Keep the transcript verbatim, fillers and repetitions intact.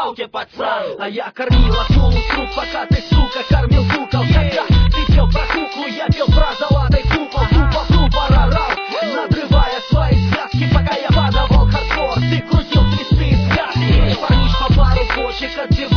палке, пацан. А я кормила кулу труп, пока ты, сука, кормил кукол. Когда ты пел про куклу, я пел про золотой купол. Тупо, тупо орал, надрывая свои связки, пока я подавал хардкор. Ты крутил твисты и связки. Парниш по пару почек отбивал.